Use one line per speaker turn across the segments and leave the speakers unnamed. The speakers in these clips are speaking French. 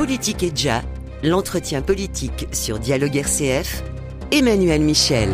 Politique et Déjà, l'entretien politique sur Dialogue RCF, Emmanuel Michel.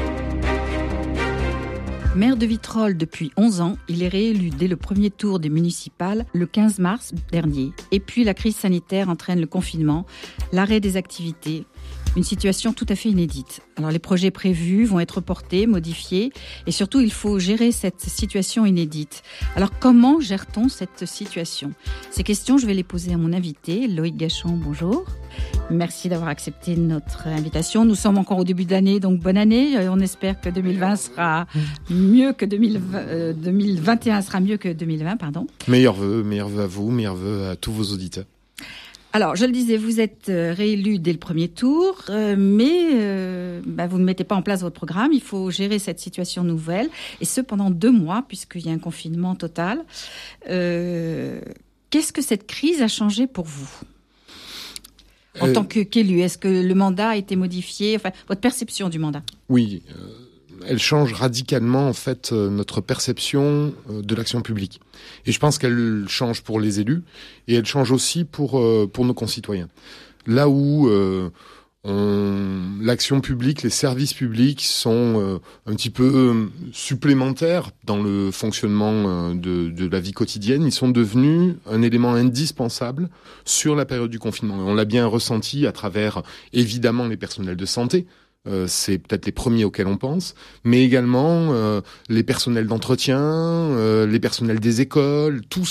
Maire de Vitrolles depuis 11 ans, il est réélu dès le premier tour des municipales le 15 mars dernier. Et puis la crise sanitaire entraîne le confinement, l'arrêt des activités, une situation tout à fait inédite. Alors les projets prévus vont être reportés, modifiés et surtout il faut gérer cette situation inédite. Alors comment gère-t-on cette situation ? Ces questions, je vais les poser à mon invité, Loïc Gachon, bonjour. Merci d'avoir accepté notre invitation. Nous sommes encore au début de l'année, donc bonne année. On espère que 2020 sera mieux que 2021 sera mieux que 2020, pardon.
Meilleurs vœux à vous, meilleurs vœux à tous vos auditeurs.
Alors, je le disais, vous êtes réélu dès le premier tour, mais vous ne mettez pas en place votre programme. Il faut gérer cette situation nouvelle, et ce pendant 2 mois, puisqu'il y a un confinement total. Qu'est-ce que cette crise a changé pour vous ? En tant qu'élu, est-ce que le mandat a été modifié ? Enfin, votre perception du mandat ?
Oui, elle change radicalement en fait notre perception de l'action publique. Et je pense qu'elle change pour les élus et elle change aussi pour nos concitoyens. Là où l'action publique, les services publics sont un petit peu supplémentaires dans le fonctionnement de la vie quotidienne, ils sont devenus un élément indispensable sur la période du confinement. Et on l'a bien ressenti à travers évidemment les personnels de santé. C'est peut-être les premiers auxquels on pense, mais également les personnels d'entretien, les personnels des écoles, tous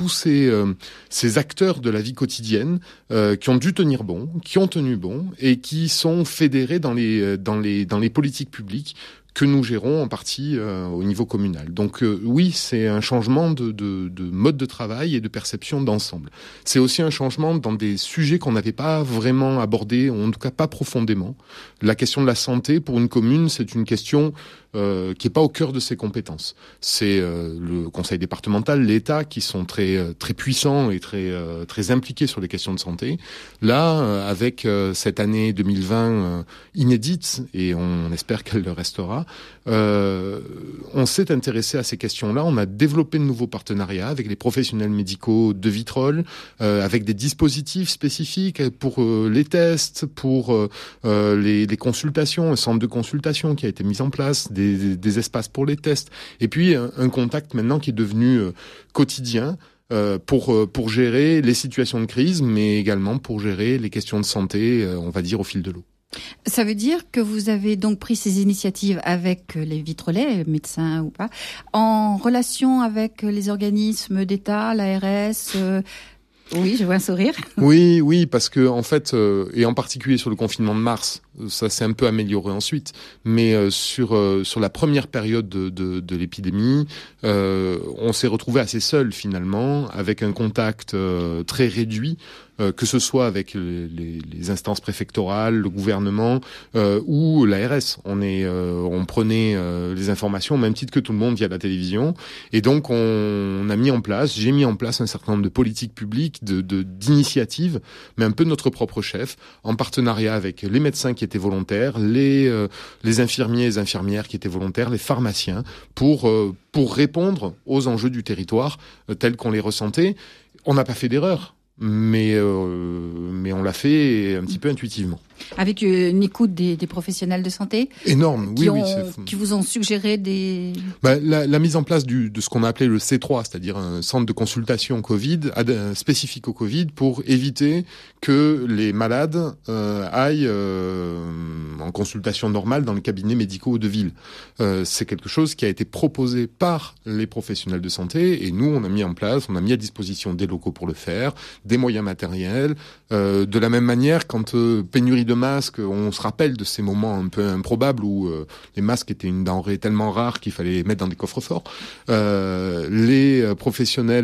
ces acteurs de la vie quotidienne qui ont dû tenir bon, qui ont tenu bon et qui sont fédérés dans les politiques publiques que nous gérons en partie au niveau communal. Donc oui, c'est un changement de mode de travail et de perception d'ensemble. C'est aussi un changement dans des sujets qu'on n'avait pas vraiment abordés, ou en tout cas pas profondément. La question de la santé, pour une commune, c'est une question qui est pas au cœur de ses compétences. C'est le conseil départemental, l'État, qui sont très puissants et très impliqués sur les questions de santé. Là, avec cette année 2020 inédite, et on espère qu'elle le restera, on s'est intéressé à ces questions-là. On a développé de nouveaux partenariats avec les professionnels médicaux de Vitrolles, avec des dispositifs spécifiques pour les tests, pour les consultations, un centre de consultation qui a été mis en place, des espaces pour les tests, et puis un contact maintenant qui est devenu quotidien pour gérer les situations de crise, mais également pour gérer les questions de santé, on va dire, au fil de l'eau.
Ça veut dire que vous avez donc pris ces initiatives avec les Vitrolais, médecins ou pas, en relation avec les organismes d'État, l'ARS. Oui, je vois un sourire.
Oui, parce que en fait, et en particulier sur le confinement de mars, ça s'est un peu amélioré ensuite, mais sur la première période de l'épidémie, on s'est retrouvé assez seul finalement, avec un contact très réduit, que ce soit avec les instances préfectorales, le gouvernement ou l'ARS. On prenait les informations au même titre que tout le monde via la télévision, et donc j'ai mis en place un certain nombre de politiques publiques, d'initiatives, mais un peu notre propre chef, en partenariat avec les médecins qui étaient volontaires, les infirmiers et les infirmières qui étaient volontaires, les pharmaciens, pour répondre aux enjeux du territoire tels qu'on les ressentait. On n'a pas fait d'erreur, mais on l'a fait un petit peu intuitivement.
Avec une écoute des professionnels de santé ?
Énorme,
qui vous ont suggéré des...
La mise en place de ce qu'on a appelé le C3, c'est-à-dire un centre de consultation Covid, spécifique au Covid, pour éviter que les malades aillent en consultation normale dans les cabinets médicaux de ville. C'est quelque chose qui a été proposé par les professionnels de santé, et nous, on a mis à disposition des locaux pour le faire, des moyens matériels. De la même manière, quand pénurie de masques, on se rappelle de ces moments un peu improbables où les masques étaient une denrée tellement rare qu'il fallait les mettre dans des coffres forts. Les professionnels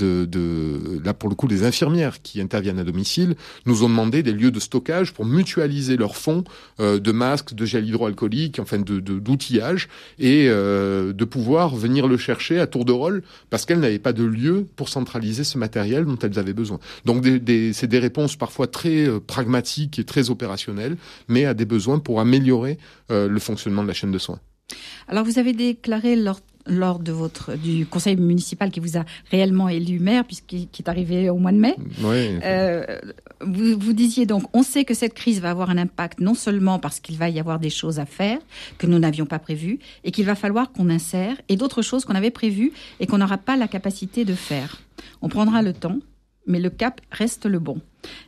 là pour le coup les infirmières qui interviennent à domicile nous ont demandé des lieux de stockage pour mutualiser leurs fonds de masques, de gel hydroalcoolique, enfin d'outillage, et de pouvoir venir le chercher à tour de rôle parce qu'elles n'avaient pas de lieu pour centraliser ce matériel dont elles avaient besoin. Donc c'est des réponses parfois très pragmatiques et très opérationnelles, mais à des besoins pour améliorer le fonctionnement de la chaîne de soins.
Alors vous avez déclaré lors lors du conseil municipal qui vous a réellement élu maire, qui est arrivé au mois de mai.
Oui.
Vous disiez donc, on sait que cette crise va avoir un impact non seulement parce qu'il va y avoir des choses à faire que nous n'avions pas prévues et qu'il va falloir qu'on insère, et d'autres choses qu'on avait prévues et qu'on n'aura pas la capacité de faire. On prendra le temps, mais le cap reste le bon.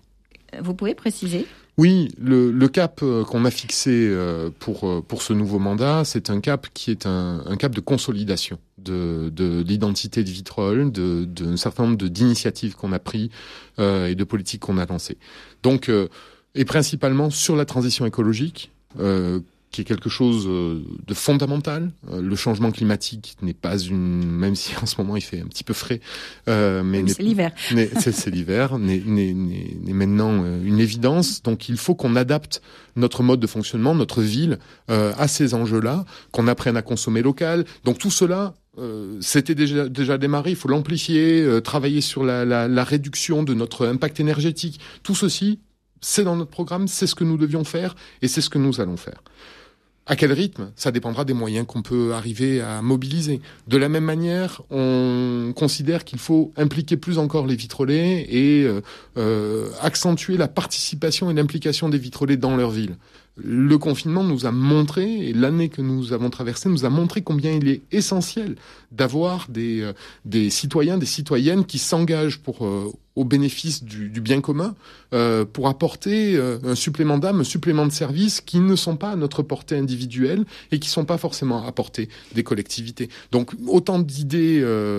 Vous pouvez préciser ?
Oui, le cap qu'on a fixé pour ce nouveau mandat, c'est un cap qui est un cap de consolidation de l'identité de Vitrolles, d'un certain nombre d'initiatives qu'on a pris et de politiques qu'on a lancées. Donc, et principalement sur la transition écologique, qui est quelque chose de fondamental. Le changement climatique n'est pas même si en ce moment il fait un petit peu frais, mais
c'est l'hiver.
C'est l'hiver, n'est maintenant une évidence. Donc il faut qu'on adapte notre mode de fonctionnement, notre ville, à ces enjeux-là, qu'on apprenne à consommer local. Donc tout cela, c'était déjà démarré. Il faut l'amplifier, travailler sur la réduction de notre impact énergétique. Tout ceci, c'est dans notre programme, c'est ce que nous devions faire et c'est ce que nous allons faire. À quel rythme ? Ça dépendra des moyens qu'on peut arriver à mobiliser. De la même manière, on considère qu'il faut impliquer plus encore les Vitrolais et accentuer la participation et l'implication des Vitrolais dans leur ville. Le confinement nous a montré, et l'année que nous avons traversée nous a montré combien il est essentiel d'avoir des citoyens, des citoyennes qui s'engagent au bénéfice du bien commun, pour apporter un supplément d'âme, un supplément de service qui ne sont pas à notre portée individuelle et qui sont pas forcément à portée des collectivités. Donc autant d'idées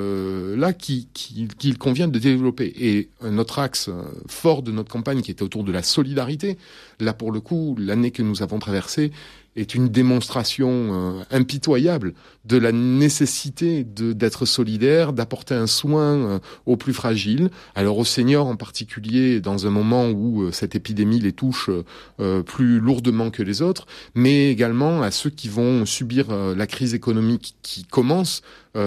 là qu'il convient de développer. Et notre axe fort de notre campagne qui était autour de la solidarité, là pour le coup, l'année que nous avons traversée est une démonstration impitoyable de la nécessité d'être solidaire, d'apporter un soin aux plus fragiles, alors aux seniors en particulier, dans un moment où cette épidémie les touche plus lourdement que les autres, mais également à ceux qui vont subir la crise économique qui commence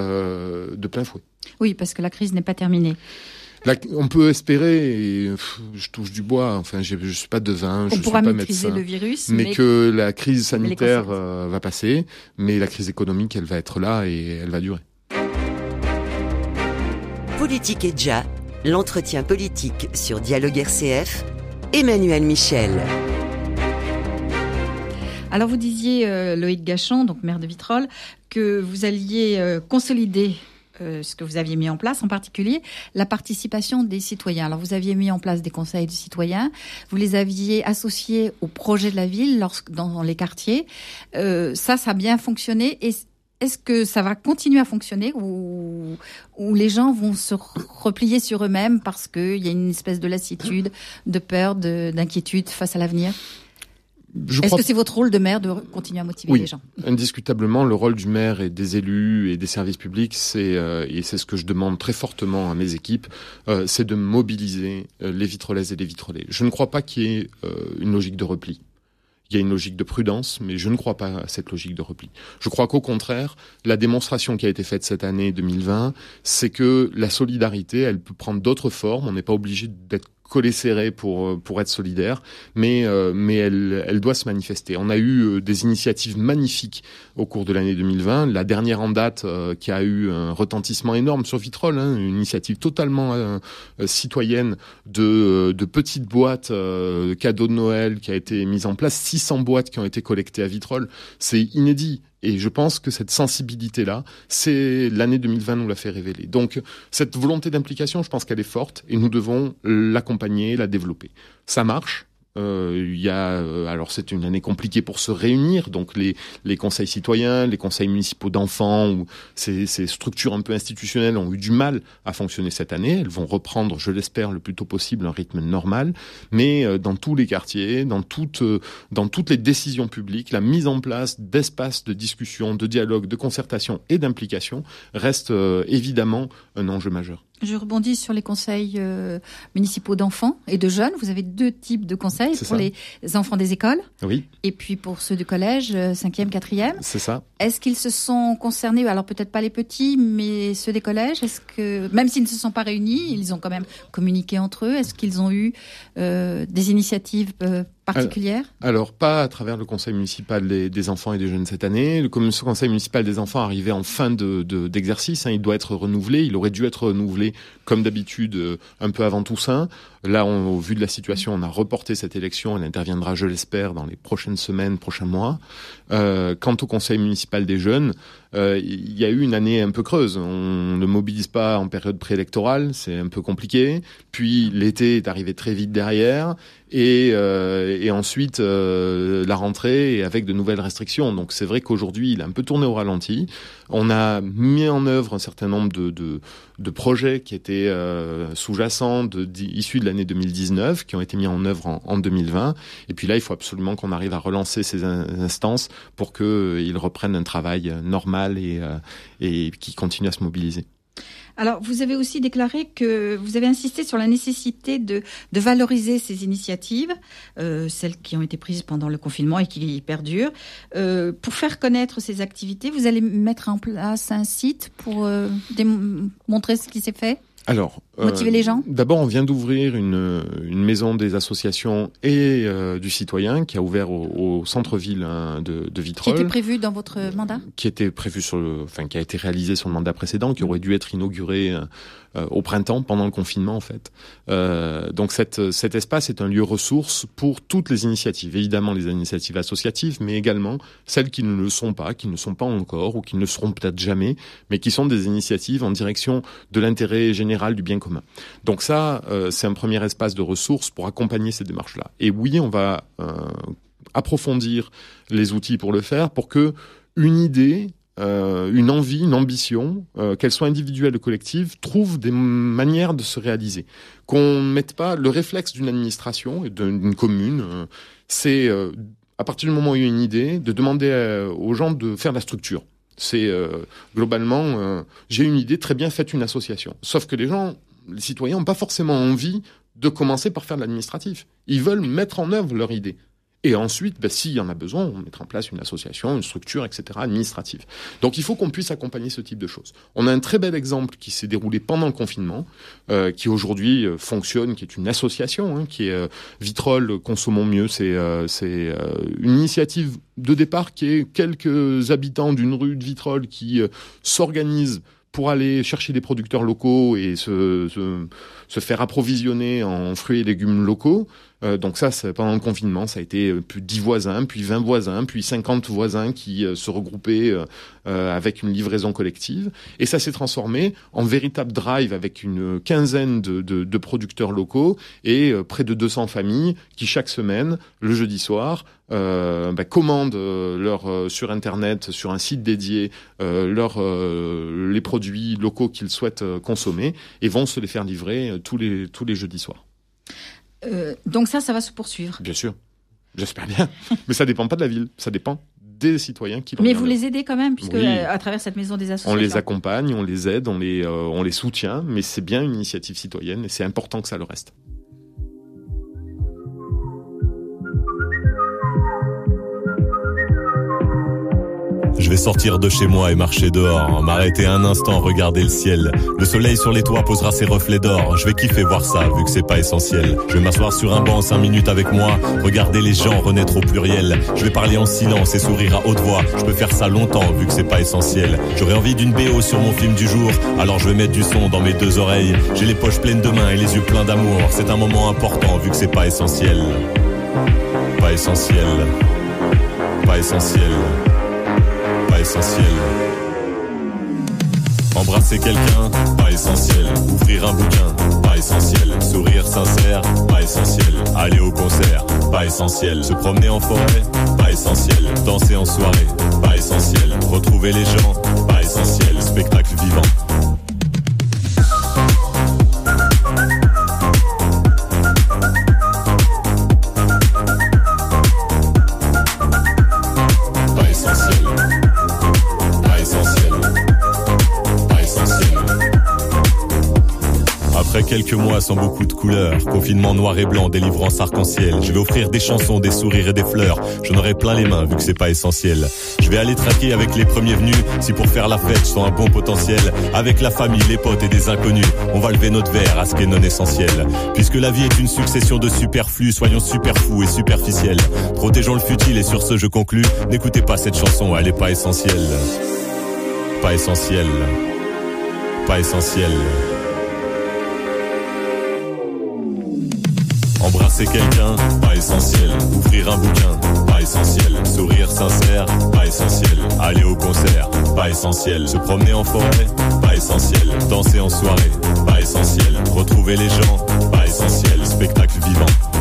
de plein fouet.
Oui, parce que la crise n'est pas terminée.
Là, on peut espérer, et je touche du bois, enfin je suis pas devin, je suis pas médecin. On pourra maîtriser
le virus,
mais que la crise sanitaire va passer, mais la crise économique, elle va être là et elle va durer.
Politique et Déjà, l'entretien politique sur Dialogue RCF, Emmanuel Michel.
Alors vous disiez, Loïc Gachon, donc maire de Vitrolles, que vous alliez consolider ce que vous aviez mis en place, en particulier la participation des citoyens. Alors vous aviez mis en place des conseils de citoyens, vous les aviez associés au projet de la ville dans les quartiers. Ça a bien fonctionné. Et est-ce que ça va continuer à fonctionner ou les gens vont se replier sur eux-mêmes parce qu'il y a une espèce de lassitude, de peur, d'inquiétude face à l'avenir ? Est-ce que c'est votre rôle de maire de continuer à motiver les gens ?
Oui, indiscutablement, le rôle du maire et des élus et des services publics, et c'est ce que je demande très fortement à mes équipes, c'est de mobiliser les Vitrolaises et les Vitrolais. Je ne crois pas qu'il y ait une logique de repli. Il y a une logique de prudence, mais je ne crois pas à cette logique de repli. Je crois qu'au contraire, la démonstration qui a été faite cette année 2020, c'est que la solidarité, elle peut prendre d'autres formes. On n'est pas obligé d'être collé serré pour être solidaire, mais elle doit se manifester. On a eu des initiatives magnifiques au cours de l'année 2020. La dernière en date qui a eu un retentissement énorme sur Vitrolles, une initiative totalement citoyenne de petites boîtes cadeaux de Noël qui a été mise en place. 600 boîtes qui ont été collectées à Vitrolles. C'est inédit. Et je pense que cette sensibilité-là, c'est l'année 2020 nous l'a fait révéler. Donc, cette volonté d'implication, je pense qu'elle est forte et nous devons l'accompagner, la développer. Ça marche. Alors c'est une année compliquée pour se réunir, donc les conseils citoyens, les conseils municipaux d'enfants ou ces structures un peu institutionnelles ont eu du mal à fonctionner cette année. Elles vont reprendre, je l'espère, le plus tôt possible un rythme normal, mais dans tous les quartiers, dans toutes les décisions publiques, la mise en place d'espaces de discussion, de dialogue, de concertation et d'implication reste évidemment un enjeu majeur.
Je rebondis sur les conseils municipaux d'enfants et de jeunes. Vous avez 2 types de conseils pour les enfants des écoles.
Oui.
Et puis pour ceux du collège, 5e, 4e.
C'est ça.
Est-ce qu'ils se sont concernés, alors peut-être pas les petits, mais ceux des collèges, est-ce que, même s'ils ne se sont pas réunis, ils ont quand même communiqué entre eux, est-ce qu'ils ont eu des initiatives particulière ?
Alors, pas à travers le conseil municipal des enfants et des jeunes cette année. Le conseil municipal des enfants arrivait en fin d'exercice. Il doit être renouvelé. Il aurait dû être renouvelé, comme d'habitude, un peu avant Toussaint. Là, au vu de la situation, on a reporté cette élection. Elle interviendra, je l'espère, dans les prochaines semaines, prochains mois. Quant au conseil municipal des jeunes, il y a eu une année un peu creuse. On ne mobilise pas en période préélectorale, c'est un peu compliqué. Puis l'été est arrivé très vite derrière. Et ensuite la rentrée avec de nouvelles restrictions. Donc c'est vrai qu'aujourd'hui il a un peu tourné au ralenti. On a mis en œuvre un certain nombre de projets qui étaient sous-jacents, issus de l'année 2019, qui ont été mis en œuvre en 2020. Et puis là il faut absolument qu'on arrive à relancer ces instances pour qu'ils reprennent un travail normal et qui continuent à se mobiliser.
Alors, vous avez aussi déclaré que vous avez insisté sur la nécessité de valoriser ces initiatives, celles qui ont été prises pendant le confinement et qui perdurent. Pour faire connaître ces activités, vous allez mettre en place un site pour montrer ce qui s'est fait ? Alors, motiver les gens.
D'abord, on vient d'ouvrir une maison des associations et du citoyen qui a ouvert au centre-ville de Vitrolles.
Qui était prévu dans votre mandat ?
Qui était prévu qui a été réalisé sur le mandat précédent, qui aurait dû être inauguré au printemps pendant le confinement en fait. Donc cet espace est un lieu ressource pour toutes les initiatives, évidemment les initiatives associatives, mais également celles qui ne le sont pas, qui ne sont pas encore ou qui ne le seront peut-être jamais, mais qui sont des initiatives en direction de l'intérêt général, du bien commun. Donc ça, c'est un premier espace de ressources pour accompagner ces démarches-là. Et oui, on va approfondir les outils pour le faire, pour que une idée, une envie, une ambition, qu'elle soit individuelle ou collective, trouve des manières de se réaliser. Qu'on ne mette pas le réflexe d'une administration et d'une commune, c'est à partir du moment où il y a une idée, de demander aux gens de faire la structure. C'est globalement, j'ai une idée, très bien, faites une association. Sauf que les citoyens n'ont pas forcément envie de commencer par faire de l'administratif. Ils veulent mettre en œuvre leur idée. Et ensuite, s'il y en a besoin, on mettra en place une association, une structure, etc., administrative. Donc il faut qu'on puisse accompagner ce type de choses. On a un très bel exemple qui s'est déroulé pendant le confinement, qui aujourd'hui fonctionne, qui est une association, qui est Vitrolles Consommons Mieux. C'est une initiative de départ qui est quelques habitants d'une rue de Vitrolles qui s'organisent pour aller chercher des producteurs locaux et se faire approvisionner en fruits et légumes locaux. Donc ça, pendant le confinement, ça a été plus 10 voisins, puis 20 voisins, puis 50 voisins qui se regroupaient avec une livraison collective. Et ça s'est transformé en véritable drive avec une quinzaine de producteurs locaux et près de 200 familles qui, chaque semaine, le jeudi soir, commandent sur Internet, sur un site dédié, les produits locaux qu'ils souhaitent consommer et vont se les faire livrer tous les jeudis soirs.
Donc ça va se poursuivre.
Bien sûr, j'espère bien. Mais ça dépend pas de la ville, ça dépend des citoyens qui.
Mais vous les aidez quand même, puisque à travers cette maison des associations.
On les accompagne, on les aide, on les soutient, mais c'est bien une initiative citoyenne et c'est important que ça le reste.
Je vais sortir de chez moi et marcher dehors, m'arrêter un instant, regarder le ciel. Le soleil sur les toits posera ses reflets d'or. Je vais kiffer voir ça, vu que c'est pas essentiel. Je vais m'asseoir sur un banc 5 minutes avec moi, regarder les gens renaître au pluriel. Je vais parler en silence et sourire à haute voix. Je peux faire ça longtemps, vu que c'est pas essentiel. J'aurais envie d'une BO sur mon film du jour, alors je vais mettre du son dans mes 2 oreilles. J'ai les poches pleines de mains et les yeux pleins d'amour. C'est un moment important, vu que c'est pas essentiel. Pas essentiel. Pas essentiel. Pas essentiel. Embrasser quelqu'un, pas essentiel. Ouvrir un bouquin, pas essentiel. Sourire sincère, pas essentiel. Aller au concert, pas essentiel. Se promener en forêt, pas essentiel. Danser en soirée, pas essentiel. Retrouver les gens, pas essentiel. Spectacle vivant. Après quelques quelques mois sans beaucoup de couleurs. Confinement noir et blanc, délivrance arc-en-ciel. Je vais offrir des chansons, des sourires et des fleurs. J'en aurai plein les mains vu que c'est pas essentiel. Je vais aller traquer avec les premiers venus. Si pour faire la fête, je sens un bon potentiel. Avec la famille, les potes et des inconnus, on va lever notre verre à ce qui est non essentiel. Puisque la vie est une succession de superflus, soyons super fous et superficiels. Protégeons le futile et sur ce je conclus. N'écoutez pas cette chanson, elle est pas essentielle. Pas essentielle. Pas essentielle. Embrasser quelqu'un, pas essentiel. Ouvrir un bouquin, pas essentiel. Sourire sincère, pas essentiel. Aller au concert, pas essentiel. Se promener en forêt, pas essentiel. Danser en soirée, pas essentiel. Retrouver les gens, pas essentiel. Spectacle vivant.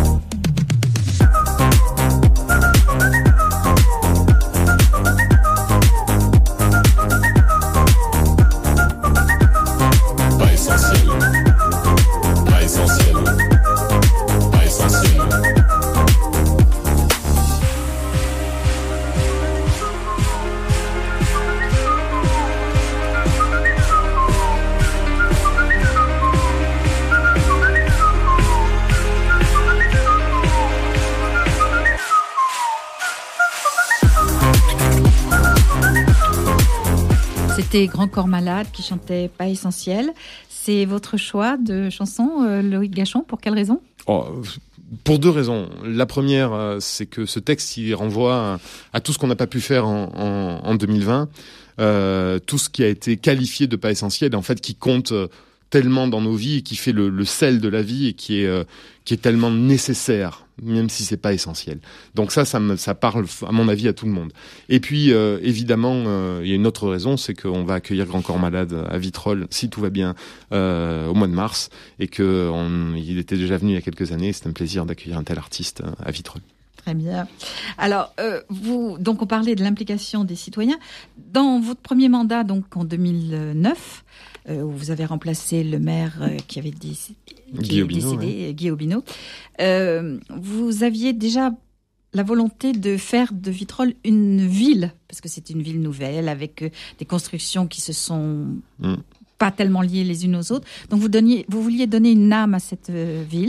C'était Grand Corps Malade qui chantait Pas essentiel. C'est votre choix de chanson, Loïc Gachon, pour quelle raison ?
Pour deux raisons. La première, c'est que ce texte, il renvoie à tout ce qu'on n'a pas pu faire en 2020, tout ce qui a été qualifié de pas essentiel, et en fait qui compte tellement dans nos vies et qui fait le sel de la vie et qui est tellement nécessaire, même si c'est pas essentiel. Donc ça parle à mon avis à tout le monde. Et puis évidemment, il y a une autre raison, c'est qu'on va accueillir Grand Corps Malade à Vitrolles si tout va bien au mois de mars, et il était déjà venu il y a quelques années. C'est un plaisir d'accueillir un tel artiste à Vitrolles.
Très bien. Alors, donc on parlait de l'implication des citoyens. Dans votre premier mandat, donc en 2009, où vous avez remplacé le maire qui avait décidé, Guy Aubineau, vous aviez déjà la volonté de faire de Vitrolles une ville, parce que c'est une ville nouvelle, avec des constructions qui se sont pas tellement liées les unes aux autres. Donc vous vouliez donner une âme à cette ville.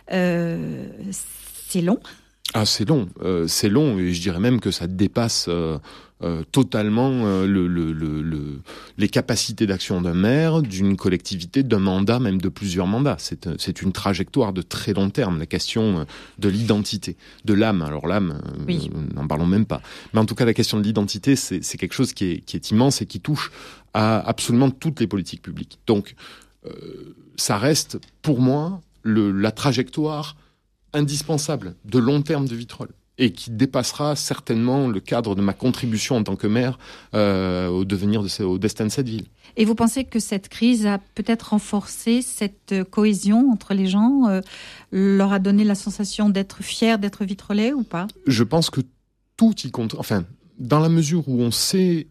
C'est long.
Ah, c'est long, et je dirais même que ça dépasse totalement les capacités d'action d'un maire, d'une collectivité, d'un mandat, même de plusieurs mandats. C'est une trajectoire de très long terme, la question de l'identité, de l'âme. Alors l'âme, oui. N'en parlons même pas. Mais en tout cas, la question de l'identité, c'est quelque chose qui est immense et qui touche à absolument toutes les politiques publiques. Donc, ça reste, pour moi, la trajectoire indispensable de long terme de Vitrolles, et qui dépassera certainement le cadre de ma contribution en tant que maire au destin de cette ville.
Et vous pensez que cette crise a peut-être renforcé cette cohésion entre les gens, leur a donné la sensation d'être fiers d'être vitrolais ou pas ?
Je pense que tout y compte. Enfin, dans la mesure où on sait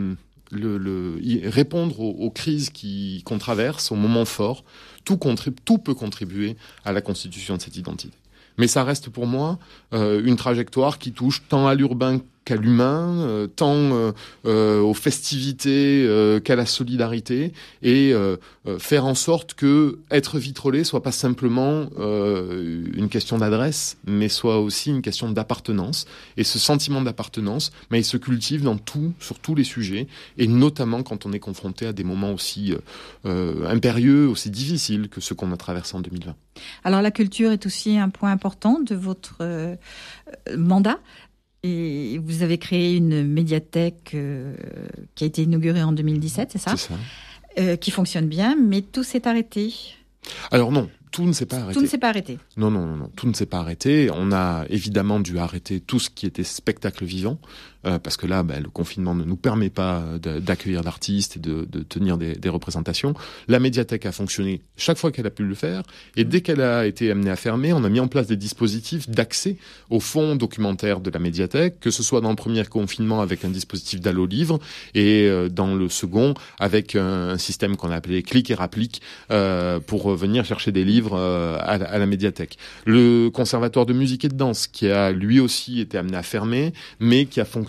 répondre aux crises qu'on traverse, aux moments forts, tout peut contribuer à la constitution de cette identité. Mais ça reste pour moi une trajectoire qui touche tant à l'urbain qu'à l'humain, tant aux festivités qu'à la solidarité, et faire en sorte que être vitrolais soit pas simplement une question d'adresse, mais soit aussi une question d'appartenance. Et ce sentiment d'appartenance, il se cultive sur tous les sujets, et notamment quand on est confronté à des moments aussi impérieux, aussi difficiles que ceux qu'on a traversés en 2020.
Alors la culture est aussi un point important de votre mandat. Et vous avez créé une médiathèque qui a été inaugurée en 2017, c'est ça ?
C'est ça.
Qui fonctionne bien, mais tout s'est arrêté.
Alors non, tout ne s'est pas arrêté.
Tout ne s'est pas arrêté.
Non, tout ne s'est pas arrêté. On a évidemment dû arrêter tout ce qui était spectacle vivant, parce que là, le confinement ne nous permet pas d'accueillir d'artistes et de tenir des représentations. La médiathèque a fonctionné chaque fois qu'elle a pu le faire, et dès qu'elle a été amenée à fermer, on a mis en place des dispositifs d'accès aux fonds documentaires de la médiathèque, que ce soit dans le premier confinement avec un dispositif d'Allo Livre, et dans le second avec un système qu'on a appelé Clic et Rapplique, pour venir chercher des livres à la médiathèque. Le conservatoire de musique et de danse, qui a lui aussi été amené à fermer, mais qui a fonctionné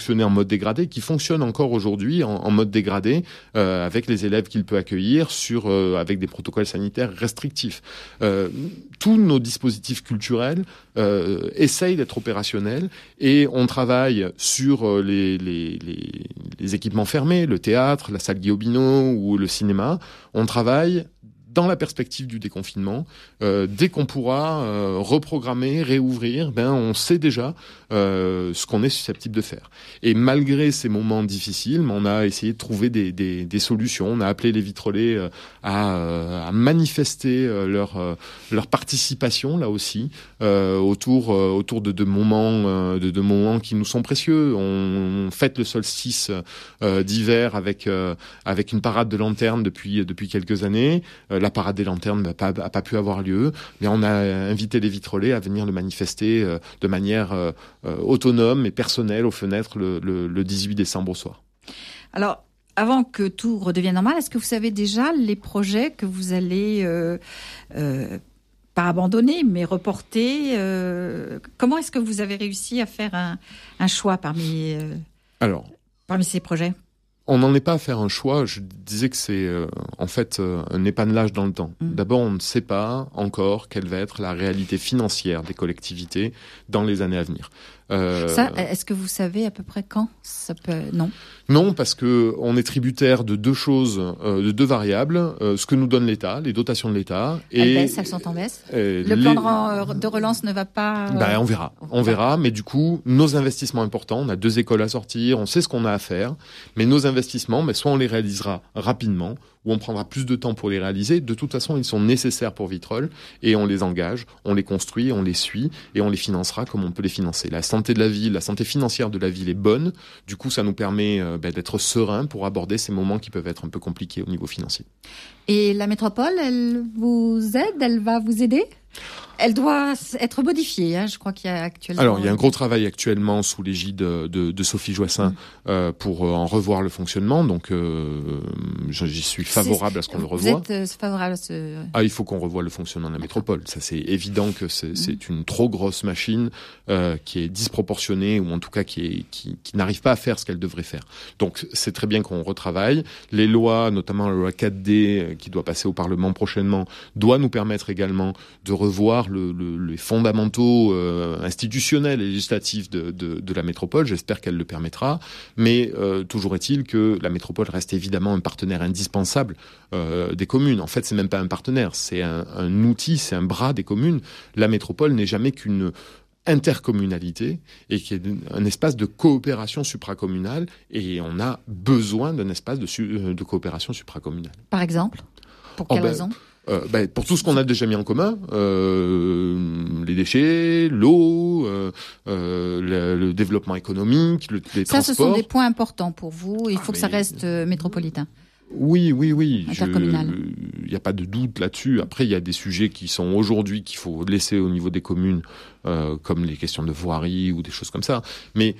fonctionnait en mode dégradé, qui fonctionne encore aujourd'hui en mode dégradé, avec les élèves qu'il peut accueillir avec des protocoles sanitaires restrictifs. Tous nos dispositifs culturels essayent d'être opérationnels et on travaille sur les équipements fermés, le théâtre, la salle Guillaume ou le cinéma. On travaille dans la perspective du déconfinement. Dès qu'on pourra reprogrammer, réouvrir, on sait déjà ce qu'on est susceptible de faire. Et malgré ces moments difficiles, on a essayé de trouver des solutions. On a appelé les vitrolets à manifester leur participation là aussi autour de deux moments qui nous sont précieux. On fête le solstice d'hiver avec une parade de lanternes depuis quelques années. La parade des lanternes n'a pas pu avoir lieu, mais on a invité les vitrolets à venir le manifester de manière autonome et personnelle aux fenêtres le 18 décembre au soir.
Alors, avant que tout redevienne normal, est-ce que vous savez déjà les projets que vous allez pas abandonner, mais reporter Comment est-ce que vous avez réussi à faire un choix parmi ces projets ?
On n'en est pas à faire un choix. Je disais que c'est en fait un épanelage dans le temps. D'abord, on ne sait pas encore quelle va être la réalité financière des collectivités dans les années à venir.
Ça, est-ce que vous savez à peu près quand ça peut...
Non, parce que on est tributaire de deux choses, de deux variables. Ce que nous donne l'État, les dotations de l'État.
Elles sont en baisse. Le plan de relance ne va pas...
On verra. Mais du coup, nos investissements importants, on a 2 écoles à sortir, on sait ce qu'on a à faire. Mais nos investissements, soit on les réalisera rapidement, ou on prendra plus de temps pour les réaliser. De toute façon, ils sont nécessaires pour Vitrolles et on les engage, on les construit, on les suit et on les financera comme on peut les financer. La santé de la ville, la santé financière de la ville est bonne. Du coup, ça nous permet d'être serein pour aborder ces moments qui peuvent être un peu compliqués au niveau financier.
Et la métropole, elle vous aide ? Elle va vous aider ? Elle doit être modifiée, je crois qu'il y a actuellement...
Alors, il y a un gros travail actuellement sous l'égide de Sophie Joissin pour en revoir le fonctionnement. Donc, j'y suis favorable à ce qu'on le revoie.
Vous êtes favorable à ce...
Il faut qu'on revoie le fonctionnement de la métropole. Ça, c'est évident que c'est une trop grosse machine qui est disproportionnée ou en tout cas qui n'arrive pas à faire ce qu'elle devrait faire. Donc, c'est très bien qu'on retravaille. Les lois, notamment la loi 4D qui doit passer au Parlement prochainement, doit nous permettre également de revoir les fondamentaux institutionnels et législatifs de la métropole. J'espère qu'elle le permettra. Mais toujours est-il que la métropole reste évidemment un partenaire indispensable des communes. En fait, c'est même pas un partenaire, c'est un outil, c'est un bras des communes. La métropole n'est jamais qu'une intercommunalité et qui est un espace de coopération supracommunale et on a besoin d'un espace de coopération supracommunale.
Par exemple ? Pour quelle raison ?
Pour tout ce qu'on a déjà mis en commun, les déchets, l'eau, le développement économique, les transports.
Ça, ce sont des points importants pour vous. Il faut que ça reste métropolitain.
Oui.
Intercommunal.
Il n'y a pas de doute là-dessus. Après, il y a des sujets qui sont aujourd'hui qu'il faut laisser au niveau des communes, comme les questions de voirie ou des choses comme ça. Mais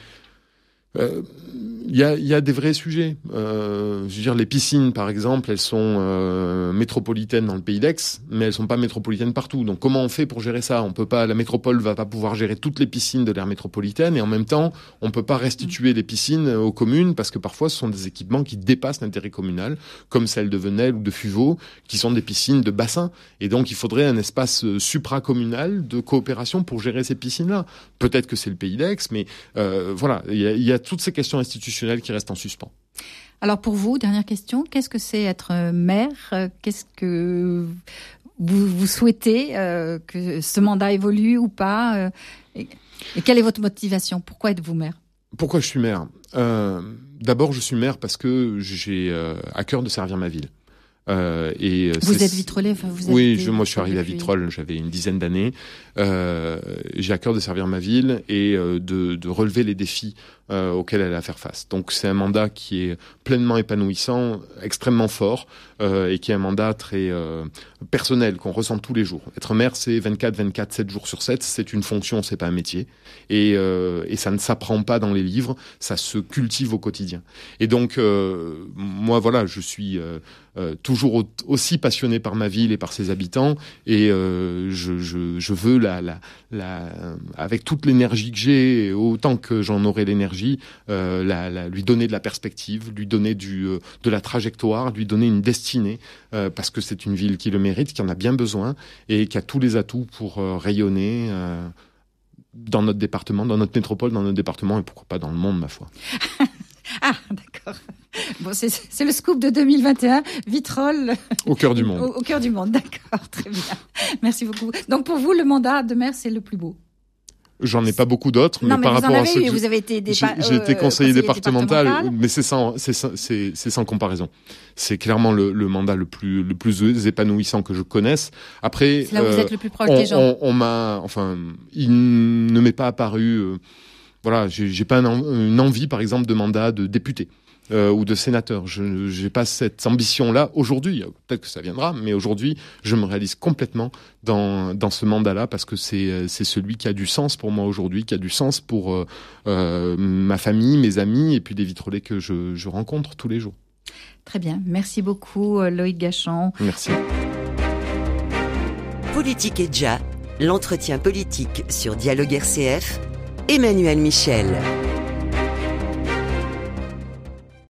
il y a des vrais sujets. Je veux dire, les piscines, par exemple, elles sont métropolitaines dans le Pays d'Aix, mais elles sont pas métropolitaines partout. Donc, comment on fait pour gérer ça ? On peut pas, la métropole va pas pouvoir gérer toutes les piscines de l'aire métropolitaine, et en même temps, on peut pas restituer les piscines aux communes parce que parfois, ce sont des équipements qui dépassent l'intérêt communal, comme celles de Venelle ou de Fuveau, qui sont des piscines de bassin. Et donc, il faudrait un espace supracommunal de coopération pour gérer ces piscines-là. Peut-être que c'est le Pays d'Aix, mais voilà, il y a toutes ces questions institutionnelles qui restent en suspens.
Alors pour vous, dernière question, qu'est-ce que c'est être maire ? Qu'est-ce que vous souhaitez que ce mandat évolue ou pas ? Et quelle est votre motivation ? Pourquoi êtes-vous maire ?
Pourquoi je suis maire ? D'abord, je suis maire parce que j'ai à cœur de servir ma ville.
Vous êtes vitrolais,
moi je suis arrivé à Vitrolles, j'avais une dizaine d'années. J'ai à cœur de servir ma ville et de relever les défis auxquels elle a à faire face. Donc c'est un mandat qui est pleinement épanouissant, extrêmement fort et qui est un mandat très personnel qu'on ressent tous les jours. Être maire, c'est 24, 7 jours sur 7, c'est une fonction, c'est pas un métier. Et ça ne s'apprend pas dans les livres, ça se cultive au quotidien. Et donc moi voilà, je suis toujours aussi passionné par ma ville et par ses habitants et je veux avec toute l'énergie que j'ai, autant que j'en aurai l'énergie énergie, lui donner de la perspective, lui donner de la trajectoire, lui donner une destinée, parce que c'est une ville qui le mérite, qui en a bien besoin et qui a tous les atouts pour rayonner dans notre département, dans notre métropole, dans notre département et pourquoi pas dans le monde, ma foi.
Ah, d'accord. Bon, c'est le scoop de 2021. Vitrolles.
Au cœur du monde.
Au cœur du monde, d'accord. Très bien. Merci beaucoup. Donc, pour vous, le mandat de maire, c'est le plus beau?
J'en ai pas beaucoup d'autres, mais par rapport à ceux que
vous avez été
j'ai été conseiller départemental, mais c'est sans comparaison. C'est clairement le mandat le plus épanouissant que je connaisse. Après,
c'est là où vous êtes le plus proche des gens.
Il ne m'est pas apparu, j'ai pas une envie, par exemple, de mandat de député. Ou de sénateur. Je n'ai pas cette ambition-là aujourd'hui. Peut-être que ça viendra, mais aujourd'hui, je me réalise complètement dans ce mandat-là parce que c'est celui qui a du sens pour moi aujourd'hui, qui a du sens pour ma famille, mes amis et puis des Vitrolais que je rencontre tous les jours.
Très bien. Merci beaucoup, Loïc Gachon.
Merci.
Politique et Dia, l'entretien politique sur Dialogue RCF, Emmanuel Michel.